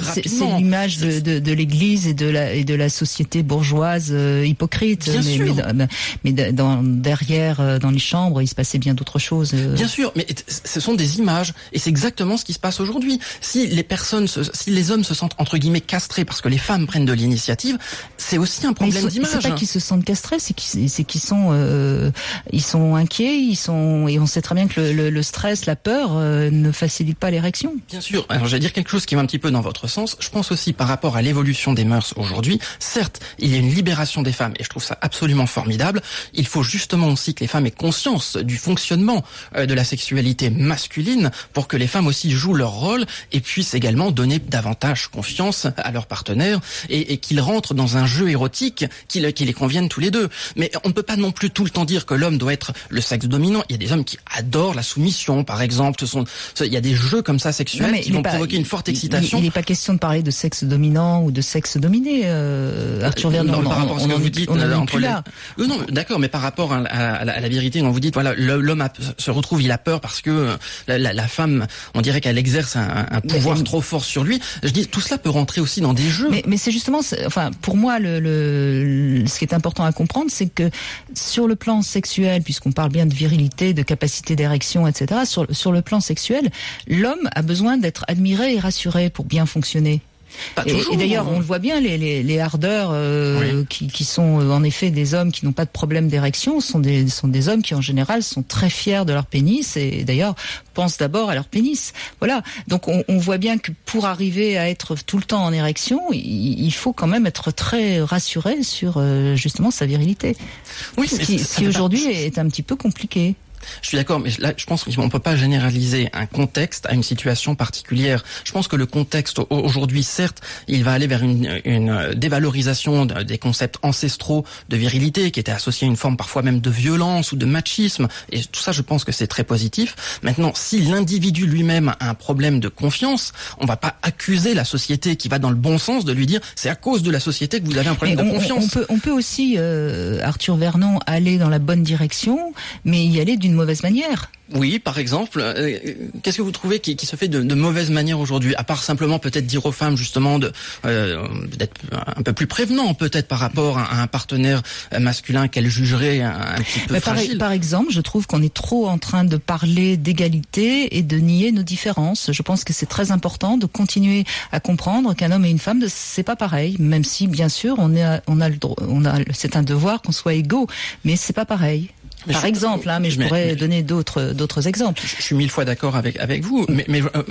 l'image de l'Église et de la société bourgeoise hypocrite. Bien sûr. Mais derrière, dans les chambres, il se passait bien d'autres choses. Bien sûr, mais ce sont des images, et c'est exactement ce qui se passe aujourd'hui. Si les hommes se sentent entre guillemets castrés parce que les femmes prennent de l'initiative, c'est aussi un problème d'image. C'est pas qu'ils se sentent castrés, c'est qu'ils sont ils sont inquiets, et on sait très bien que le stress, la peur ne facilite pas l'érection. Bien sûr. Alors, je vais dire quelque chose qui va un petit peu dans votre sens. Je pense aussi par rapport à l'évolution des mœurs aujourd'hui. Certes, il y a une libération des femmes et je trouve ça absolument formidable. Il faut justement aussi que les femmes aient conscience du fonctionnement de la sexualité masculine pour que les femmes aussi jouent leur rôle et puissent également donner davantage confiance à leurs partenaires et qu'ils rentrent dans un jeu érotique qui les convienne tous les deux. Mais on ne peut pas non plus tout le temps dire que l'homme doit être le sexe dominant. Il y a des hommes qui adorent la soumission, par exemple. Il y a des jeux comme ça sexuels qui vont provoquer une forte excitation. Il n'est pas question de parler de sexe dominant ou de sexe dominé, Arthur Vernon. Par rapport à ce que vous dites, non, d'accord, mais par rapport à la vérité, quand vous dites, voilà, l'homme se retrouve, il a peur parce que la femme, on dirait qu'elle exerce un pouvoir trop fort sur lui. Je dis, tout cela peut rentrer aussi dans des jeux. Mais c'est justement, pour moi, ce qui est important à comprendre, c'est que sur le plan sexuel, puisqu'on parle bien de virilité, de capacité d'érection, etc., sur le plan sexuel, l'homme a besoin d'être admiré et rassuré pour bien fonctionner. Et d'ailleurs, on le voit bien, les hardeurs qui sont en effet des hommes qui n'ont pas de problème d'érection sont des hommes qui en général sont très fiers de leur pénis et d'ailleurs pensent d'abord à leur pénis. Voilà. Donc on voit bien que pour arriver à être tout le temps en érection, il faut quand même être très rassuré sur justement sa virilité. Oui, ce qui aujourd'hui est un petit peu compliqué. Je suis d'accord, mais là, je pense qu'on ne peut pas généraliser un contexte à une situation particulière. Je pense que le contexte aujourd'hui, certes, il va aller vers une dévalorisation des concepts ancestraux de virilité qui étaient associés à une forme parfois même de violence ou de machisme. Et tout ça, je pense que c'est très positif. Maintenant, si l'individu lui-même a un problème de confiance, on ne va pas accuser la société qui va dans le bon sens de lui dire c'est à cause de la société que vous avez un problème de confiance. On peut aussi, Arthur Vernon, aller dans la bonne direction, mais y aller d'une mauvaise manière. Oui, par exemple, qu'est-ce que vous trouvez qui se fait de mauvaise manière aujourd'hui, à part simplement peut-être dire aux femmes justement d'être un peu plus prévenant peut-être par rapport à un partenaire masculin qu'elle jugerait un petit peu fragile. Par exemple, je trouve qu'on est trop en train de parler d'égalité et de nier nos différences. Je pense que c'est très important de continuer à comprendre qu'un homme et une femme, c'est pas pareil, même si bien sûr c'est un devoir qu'on soit égaux, mais c'est pas pareil. Par exemple, mais je pourrais donner d'autres exemples. Je suis 1000 fois d'accord avec vous, mais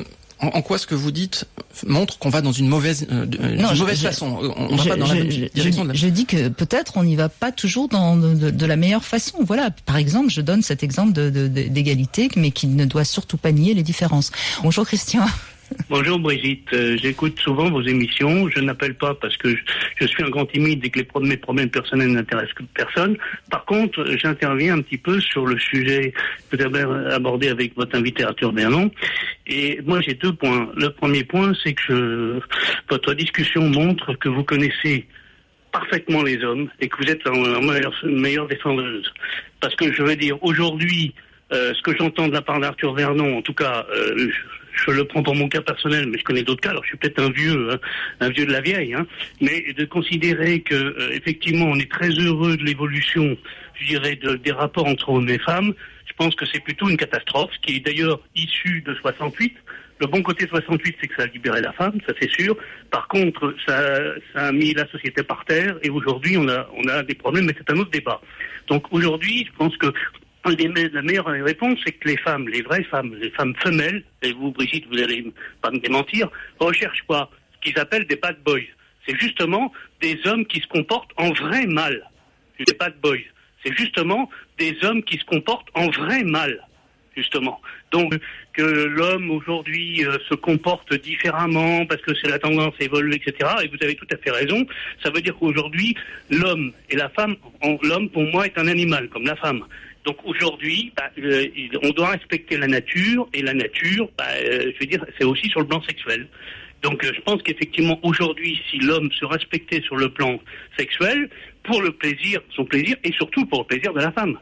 En quoi ce que vous dites montre qu'on va dans une mauvaise façon? On va pas dans la bonne direction. Je dis que peut-être on n'y va pas toujours de la meilleure façon. Voilà. Par exemple, je donne cet exemple d'égalité, mais qui ne doit surtout pas nier les différences. Bonjour Christian. Bonjour Brigitte, j'écoute souvent vos émissions, je n'appelle pas parce que je suis un grand timide et que mes problèmes personnels n'intéressent personne. Par contre, j'interviens un petit peu sur le sujet que vous avez abordé avec votre invité Arthur Vernon. Et moi j'ai 2 points. Le premier point, c'est que votre discussion montre que vous connaissez parfaitement les hommes et que vous êtes la meilleure défendeuse. Parce que je veux dire, aujourd'hui, ce que j'entends de la part d'Arthur Vernon, en tout cas, je le prends pour mon cas personnel, mais je connais d'autres cas. Alors je suis peut-être un vieux de la vieille, mais de considérer que effectivement on est très heureux de l'évolution, je dirais, des rapports entre hommes et femmes. Je pense que c'est plutôt une catastrophe, qui est d'ailleurs issue de 68. Le bon côté de 68, c'est que ça a libéré la femme, ça c'est sûr. Par contre, ça a mis la société par terre, et aujourd'hui on a des problèmes, mais c'est un autre débat. Donc aujourd'hui, je pense que la meilleure réponse, c'est que les femmes, les vraies femmes, les femmes femelles, et vous, Brigitte, vous n'allez pas me démentir, recherchent quoi? Ce qu'ils appellent des bad boys. C'est justement des hommes qui se comportent en vrai mal. Des bad boys. C'est justement des hommes qui se comportent en vrai mal, justement. Donc, que l'homme, aujourd'hui, se comporte différemment, parce que c'est la tendance évolue, etc., et vous avez tout à fait raison, ça veut dire qu'aujourd'hui, l'homme et la femme, l'homme, pour moi, est un animal, comme la femme. Donc aujourd'hui, on doit respecter la nature, et la nature, je veux dire, c'est aussi sur le plan sexuel. Donc je pense qu'effectivement aujourd'hui, si l'homme se respectait sur le plan sexuel, pour le plaisir, son plaisir, et surtout pour le plaisir de la femme.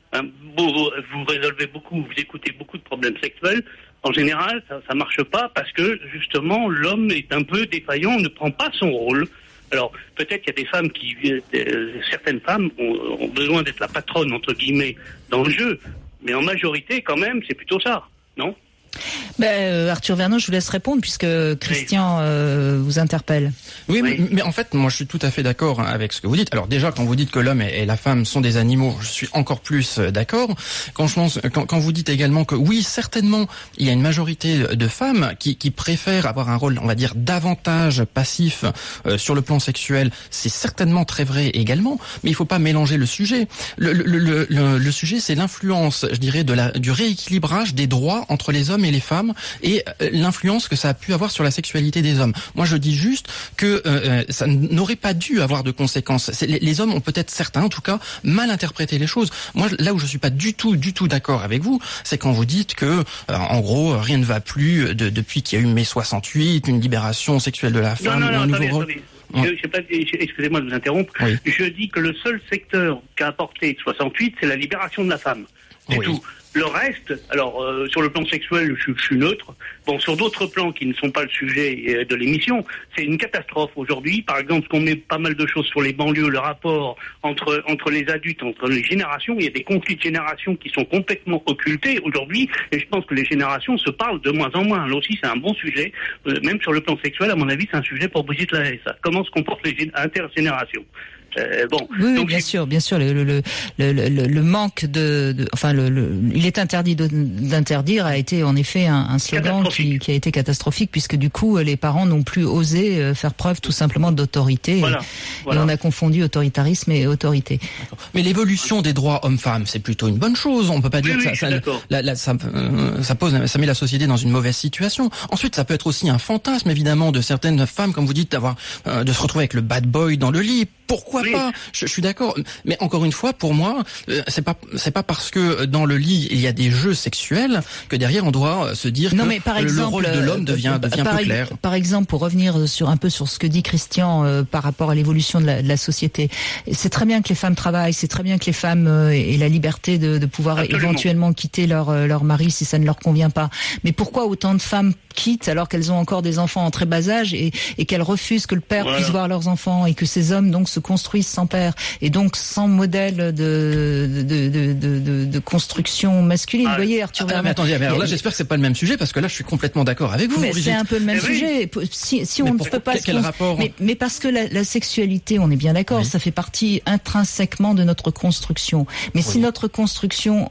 Vous résolvez beaucoup, vous écoutez beaucoup de problèmes sexuels. En général, ça marche pas parce que justement l'homme est un peu défaillant, ne prend pas son rôle. Alors, peut-être qu'il y a des femmes certaines femmes ont besoin d'être la patronne, entre guillemets, dans le jeu. Mais en majorité, quand même, c'est plutôt ça, non? Arthur Vernon, je vous laisse répondre puisque Christian vous interpelle. Oui. Mais en fait, moi je suis tout à fait d'accord avec ce que vous dites. Alors déjà, quand vous dites que l'homme et la femme sont des animaux, je suis encore plus d'accord. Quand vous dites également que oui, certainement, il y a une majorité de femmes qui préfèrent avoir un rôle, on va dire, davantage passif sur le plan sexuel, c'est certainement très vrai également. Mais il faut pas mélanger le sujet. Le sujet, c'est l'influence, je dirais, du rééquilibrage des droits entre les hommes et les femmes et l'influence que ça a pu avoir sur la sexualité des hommes. Moi, je dis juste que ça n'aurait pas dû avoir de conséquences. Les hommes ont peut-être, certains en tout cas, mal interprété les choses. Moi, là où je suis pas du tout d'accord avec vous, c'est quand vous dites que, en gros, rien ne va plus depuis qu'il y a eu mai 68, une libération sexuelle de la femme, un nouveau rôle. Excusez-moi de vous interrompre. Oui. Je dis que le seul secteur qu'a apporté 68, c'est la libération de la femme. C'est tout. Le reste, alors sur le plan sexuel, je suis neutre. Bon, sur d'autres plans qui ne sont pas le sujet de l'émission, c'est une catastrophe aujourd'hui. Par exemple, qu'on met pas mal de choses sur les banlieues, le rapport entre les adultes, entre les générations. Il y a des conflits de générations qui sont complètement occultés aujourd'hui, et je pense que les générations se parlent de moins en moins. Là aussi, c'est un bon sujet. Même sur le plan sexuel, à mon avis, c'est un sujet pour Brigitte Lahaye, ça. Comment se comportent les intergénérations? Oui, donc, bien sûr. Le manque il est interdit d'interdire a été en effet un slogan qui a été catastrophique puisque du coup les parents n'ont plus osé faire preuve tout simplement d'autorité. Voilà. Et on a confondu autoritarisme et autorité. Mais l'évolution des droits hommes-femmes, c'est plutôt une bonne chose. On peut pas dire que ça met la société dans une mauvaise situation. Ensuite, ça peut être aussi un fantasme évidemment de certaines femmes, comme vous dites, de se retrouver avec le bad boy dans le lit. Pourquoi pas? Je suis d'accord, mais encore une fois, pour moi, c'est pas parce que dans le lit il y a des jeux sexuels que derrière on doit se dire que le rôle de l'homme devient peu clair. Par exemple, pour revenir sur ce que dit Christian par rapport à l'évolution de la société, c'est très bien que les femmes travaillent, c'est très bien que les femmes aient la liberté de pouvoir éventuellement quitter leur mari si ça ne leur convient pas. Mais pourquoi autant de femmes quittent alors qu'elles ont encore des enfants en très bas âge et qu'elles refusent que le père puisse voir leurs enfants et que ces hommes donc se construisent sans père et donc sans modèle de construction masculine. Vous voyez, Arthur Vernon. Mais attendez, alors là j'espère que c'est pas le même sujet parce que là je suis complètement d'accord avec vous. Mais c'est un peu le même sujet. Si on ne peut pas quel rapport mais parce que la sexualité, on est bien d'accord, ça fait partie intrinsèquement de notre construction. Mais si notre construction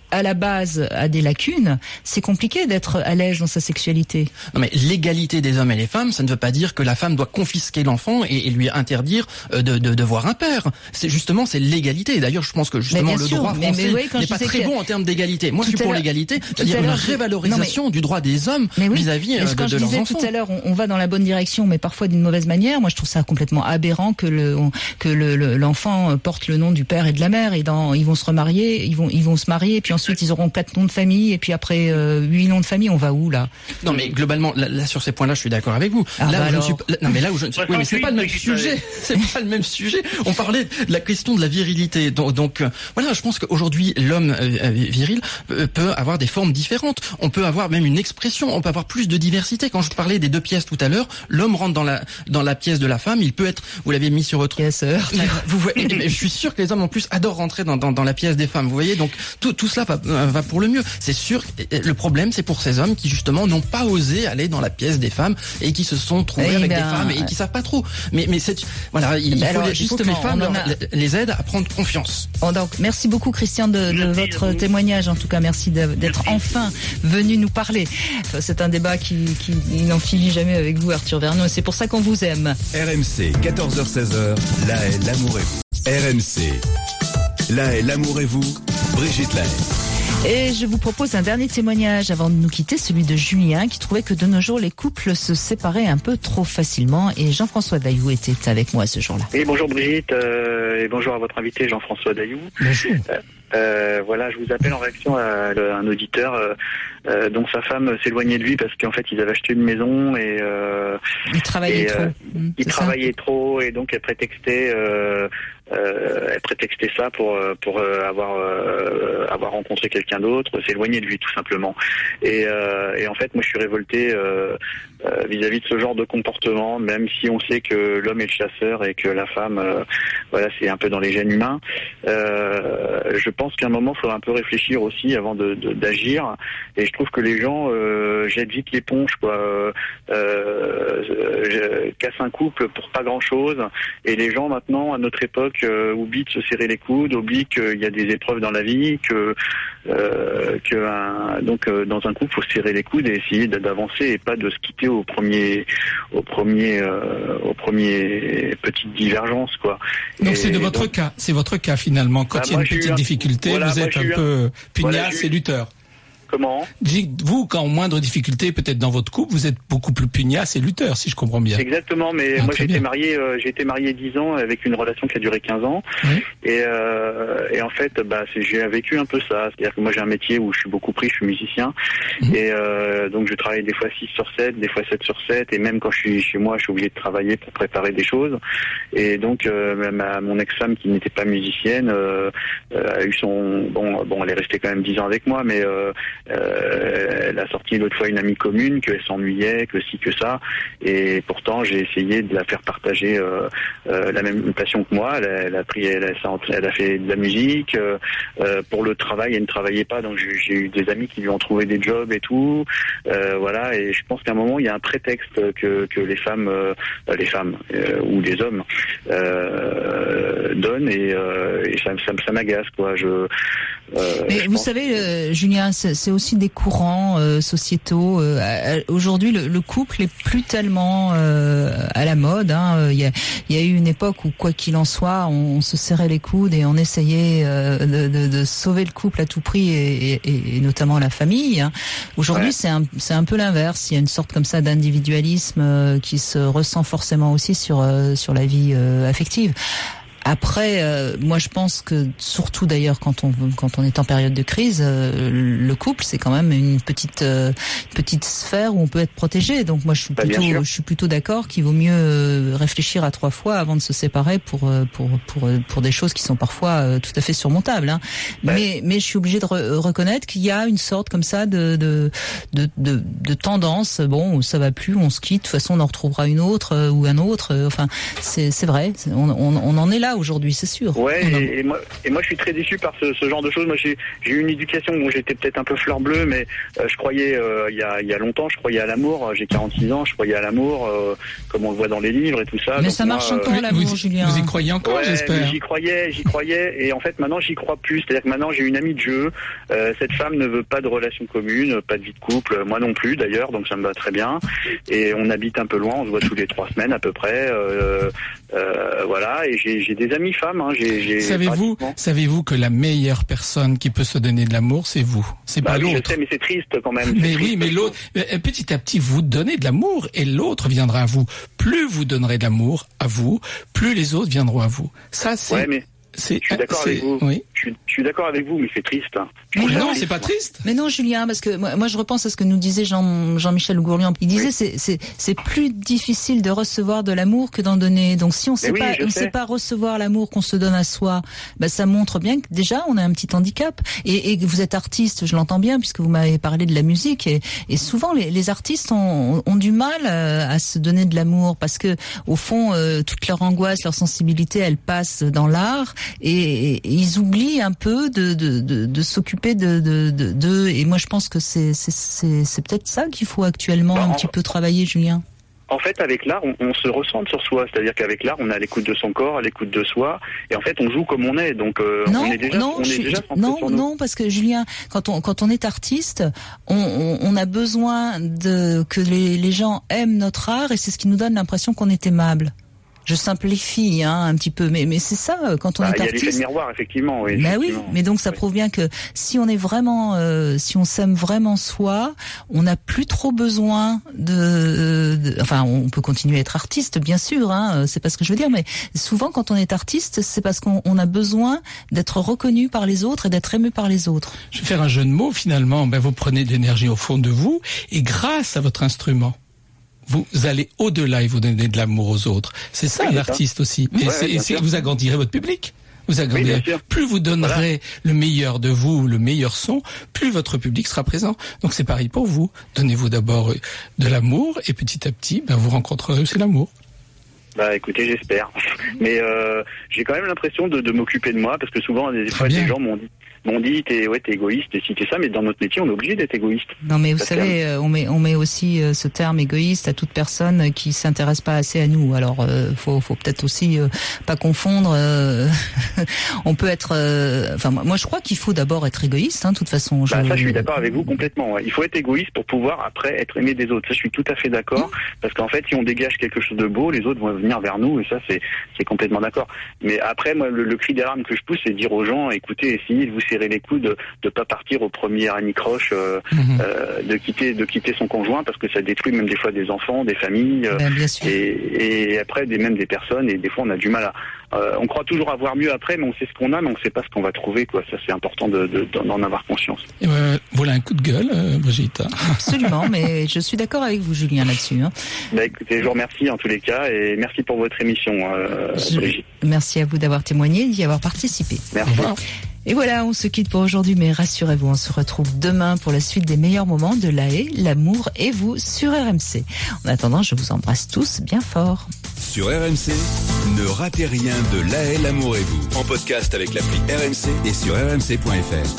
à la base a des lacunes, c'est compliqué d'être à l'aise dans sa sexualité. Non mais l'égalité des hommes et les femmes, ça ne veut pas dire que la femme doit confisquer l'enfant et lui interdire de voir un père. C'est l'égalité. Et d'ailleurs, je pense que justement le droit français n'est pas très bon en termes d'égalité. Moi, je suis pour l'égalité, c'est-à-dire une révalorisation du droit des hommes vis-à-vis de leurs enfants. Quand je disais tout à l'heure, on va dans la bonne direction, mais parfois d'une mauvaise manière. Moi, je trouve ça complètement aberrant que l'enfant porte le nom du père et de la mère. Et ils vont se remarier, ils vont se marier, et puis ensuite ils auront 4 noms de famille, et puis après 8 noms de famille. On va où là? Non, mais globalement, là sur ces points-là, je suis d'accord avec vous. Oui, mais c'est pas le même sujet. C'est pas le même sujet. On parlait de la question de la virilité. Donc voilà, je pense qu'aujourd'hui, l'homme viril peut avoir des formes différentes. On peut avoir même une expression. On peut avoir plus de diversité. Quand je parlais des 2 pièces tout à l'heure, l'homme rentre dans la pièce de la femme. Il peut être, vous l'avez mis sur votre je suis sûr que les hommes en plus adorent rentrer dans la pièce des femmes. Vous voyez, donc tout cela va pour le mieux. C'est sûr. Le problème, c'est pour ces hommes qui justement n'ont pas osé aller dans la pièce des femmes et qui se sont trouvés avec des femmes et qui savent pas trop. Mais voilà, il faut que les femmes les aident à prendre confiance. Donc merci beaucoup Christian de votre témoignage. En tout cas, merci d'être enfin venu nous parler. C'est un débat qui n'en finit jamais avec vous, Arthur Vergnaud. C'est pour ça qu'on vous aime. RMC 14h-16h, La Haye, l'amour et vous. RMC, La Haye, l'amour et vous, Brigitte La Haye. Et je vous propose un dernier témoignage avant de nous quitter, celui de Julien, qui trouvait que de nos jours, les couples se séparaient un peu trop facilement. Et Jean-François Dailloux était avec moi ce jour-là. Oui, bonjour Brigitte, et bonjour à votre invité Jean-François Dailloux. Bonjour. Voilà, je vous appelle en réaction à un auditeur dont sa femme s'éloignait de lui parce qu'en fait ils avaient acheté une maison et il travaillait trop. Il travaillait trop et donc elle prétextait ça pour avoir rencontré quelqu'un d'autre, s'éloigner de lui tout simplement. Et en fait moi je suis révolté vis-à-vis de ce genre de comportement, même si on sait que l'homme est le chasseur et que la femme voilà, c'est un peu dans les gènes humains. Je pense qu'à un moment il faudra un peu réfléchir aussi avant d'agir, et je trouve que les gens jettent vite l'éponge quoi, cassent un couple pour pas grand chose, et les gens maintenant à notre époque oublient de se serrer les coudes, oublient qu'il y a des épreuves dans la vie, donc dans un couple faut se serrer les coudes et essayer d'avancer et pas de se quitter au premier petite divergence quoi. Donc c'est votre cas finalement, quand il y a une petite difficulté, voilà, vous êtes un peu pugnace et lutteur. Comment ? Vous, quand en moindre difficulté, peut-être dans votre couple, vous êtes beaucoup plus pugnace et lutteur, si je comprends bien. Exactement, mais moi j'ai été marié 10 ans avec une relation qui a duré 15 ans. Oui. Et en fait, j'ai vécu un peu ça. C'est-à-dire que moi j'ai un métier où je suis beaucoup pris, je suis musicien. Et donc je travaille des fois 6 sur 7, des fois 7 sur 7. Et même quand je suis chez moi, je suis obligé de travailler pour préparer des choses. Et donc mon ex-femme qui n'était pas musicienne a eu son... Bon, elle est restée quand même 10 ans avec moi, mais... elle a sorti l'autre fois une amie commune, qu'elle s'ennuyait, que ci, que ça, et pourtant j'ai essayé de la faire partager la même passion que moi. Elle a fait de la musique, pour le travail elle ne travaillait pas, donc j'ai eu des amis qui lui ont trouvé des jobs et tout, voilà, et je pense qu'à un moment il y a un prétexte que les femmes ou les hommes donnent, et ça m'agace quoi. Mais vous savez, Julien, c'est aussi des courants sociétaux. Aujourd'hui, le couple est plus tellement à la mode. Il y a eu une époque où, quoi qu'il en soit, on se serrait les coudes et on essayait de sauver le couple à tout prix, et notamment la famille. Aujourd'hui, c'est un peu l'inverse. Il y a une sorte comme ça d'individualisme qui se ressent forcément aussi sur la vie affective. Après, moi je pense que surtout d'ailleurs quand on est en période de crise, le couple c'est quand même une petite sphère où on peut être protégé. Donc moi je suis plutôt d'accord qu'il vaut mieux réfléchir à 3 fois avant de se séparer pour des choses qui sont parfois tout à fait surmontables. Hein. Mais je suis obligée de reconnaître qu'il y a une sorte comme ça de tendance. Bon, ça va plus, on se quitte. De toute façon, on en retrouvera une autre ou un autre. Enfin, c'est vrai. On en est là aujourd'hui, c'est sûr. Ouais, et moi je suis très déçu par ce genre de choses. Moi j'ai eu une éducation où j'étais peut-être un peu fleur bleue, mais je croyais il y a longtemps, je croyais à l'amour. J'ai 46 ans, je croyais à l'amour, comme on le voit dans les livres et tout ça. Mais donc ça marche encore l'amour, Julien. Vous y croyez encore, j'espère. J'y croyais, et en fait maintenant j'y crois plus. C'est-à-dire que maintenant j'ai une amie de jeu. Cette femme ne veut pas de relation commune, pas de vie de couple, moi non plus d'ailleurs, donc ça me va très bien. Et on habite un peu loin, on se voit tous les 3 semaines à peu près. Voilà, et j'ai des amis femmes. Hein, Savez-vous que la meilleure personne qui peut se donner de l'amour, c'est vous, c'est pas l'autre. Je sais, mais c'est triste quand même. Mais oui, mais l'autre, petit à petit, vous donnez de l'amour et l'autre viendra à vous. Plus vous donnerez de l'amour à vous, plus les autres viendront à vous. Ça, c'est. Ouais, mais je suis d'accord avec vous. Oui. Je suis d'accord avec vous, mais c'est triste. Mais non, c'est pas triste. Mais non, Julien, parce que moi je repense à ce que nous disait Jean-Michel Gourlian. Il disait c'est plus difficile de recevoir de l'amour que d'en donner. Donc si on sait pas recevoir l'amour qu'on se donne à soi, ça montre bien que déjà on a un petit handicap. Et que vous êtes artiste, je l'entends bien puisque vous m'avez parlé de la musique. Et souvent les artistes ont du mal à se donner de l'amour parce que au fond toute leur angoisse, leur sensibilité, elle passe dans l'art et ils oublient un peu de s'occuper de et moi je pense que c'est peut-être ça qu'il faut actuellement un petit peu travailler, Julien. En fait, avec l'art, on se recentre sur soi. C'est-à-dire qu'avec l'art, on est à l'écoute de son corps, à l'écoute de soi. Et en fait, on joue comme on est. Donc, on est déjà centré sur nous. Non, parce que Julien, quand on est artiste, on a besoin que les gens aiment notre art et c'est ce qui nous donne l'impression qu'on est aimable. Je simplifie un petit peu, mais c'est ça quand on est artiste. Il y a l'effet miroir, effectivement. Oui, oui, mais donc ça prouve bien que si on est vraiment, si on s'aime vraiment soi, on n'a plus trop besoin enfin, on peut continuer à être artiste, bien sûr. C'est pas ce que je veux dire, mais souvent quand on est artiste, c'est parce qu'on a besoin d'être reconnu par les autres et d'être aimé par les autres. Je vais faire un jeu de mots. Finalement, vous prenez de l'énergie au fond de vous et grâce à votre instrument, vous allez au-delà et vous donnez de l'amour aux autres. C'est ça l'artiste aussi. Et vous agrandirez votre public. Vous agrandirez. Plus vous donnerez le meilleur de vous, le meilleur son, plus votre public sera présent. Donc c'est pareil pour vous. Donnez-vous d'abord de l'amour et petit à petit, vous rencontrerez aussi l'amour. Écoutez, j'espère. Mais j'ai quand même l'impression de m'occuper de moi parce que souvent des fois des gens m'ont dit t'es égoïste et si t'es ça, mais dans notre métier on est obligé d'être égoïste. Non mais vous savez, on met aussi ce terme égoïste à toute personne qui s'intéresse pas assez à nous. Alors faut peut-être aussi pas confondre. On peut être. Enfin moi je crois qu'il faut d'abord être égoïste. De toute façon. Ça je suis d'accord avec vous complètement. Ouais. Il faut être égoïste pour pouvoir après être aimé des autres. Ça je suis tout à fait d'accord parce qu'en fait si on dégage quelque chose de beau, les autres vont venir vers nous et ça c'est complètement d'accord. Mais après moi le cri d'alarme que je pousse c'est de dire aux gens écoutez essayez de vous serrer les coudes, de pas partir au premier anicroche, de quitter son conjoint parce que ça détruit même des fois des enfants, des familles, et après même des personnes et des fois on a du mal à. On croit toujours avoir mieux après, mais on sait ce qu'on a, mais on sait pas ce qu'on va trouver, quoi. Ça c'est important d'en avoir conscience. Voilà un coup de gueule, Brigitte. Absolument, mais je suis d'accord avec vous, Julien, là-dessus. Écoutez, je vous remercie en tous les cas et merci pour votre émission, Brigitte. Merci à vous d'avoir témoigné, d'y avoir participé. Merci. Et voilà, on se quitte pour aujourd'hui, mais rassurez-vous, on se retrouve demain pour la suite des meilleurs moments de La Haye, l'amour et vous sur RMC. En attendant, je vous embrasse tous bien fort. Sur RMC, ne ratez rien de La Haye, l'amour et vous. En podcast avec l'appli RMC et sur rmc.fr.